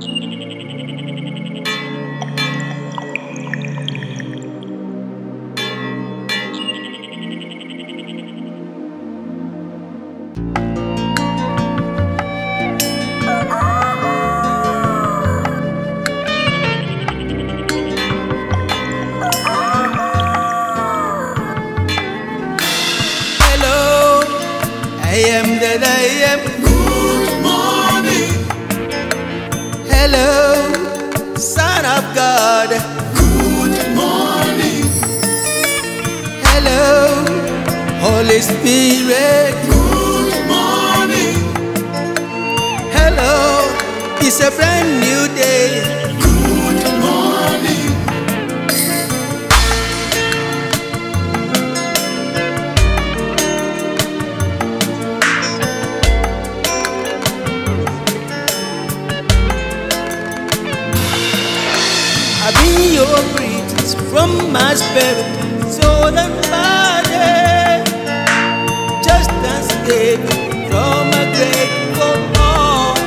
Hello, I am that I am. Good morning. Hello, Son of God. Good morning. Hello, Holy Spirit. Good morning. Hello, it's a brand new day. Good morning. I bring your greetings from my spirit, soul and body. Just thanksgiving from a grateful heart.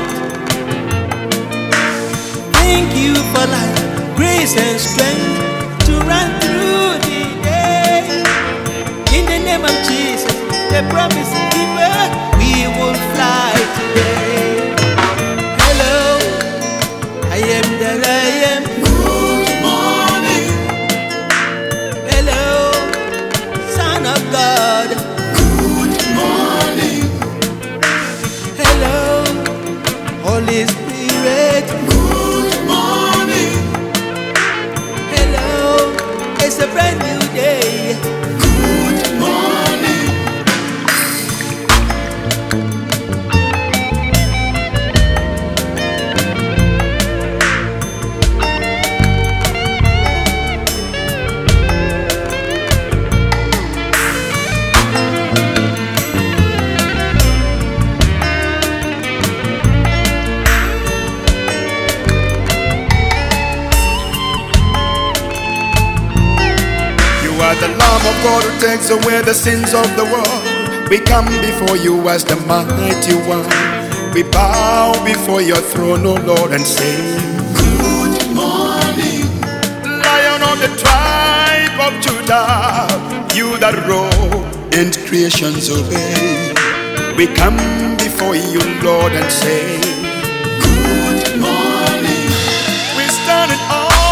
Thank you for life, grace and strength to run through the day. In the name of Jesus, the promise keeper, we will fly today. Hello, I am that I am. Good morning. Hello, Son of God. Good morning. Hello, Holy Spirit. Good morning. Hello, it's a brand new day. Good morning. You are the Lamb of God who takes away the sins of the world. We come before you as the mighty one. We bow before your throne, O Lord, and say, Good morning. Lion of the tribe of Judah, you that roar and creations obey. We come before you, Lord, and say,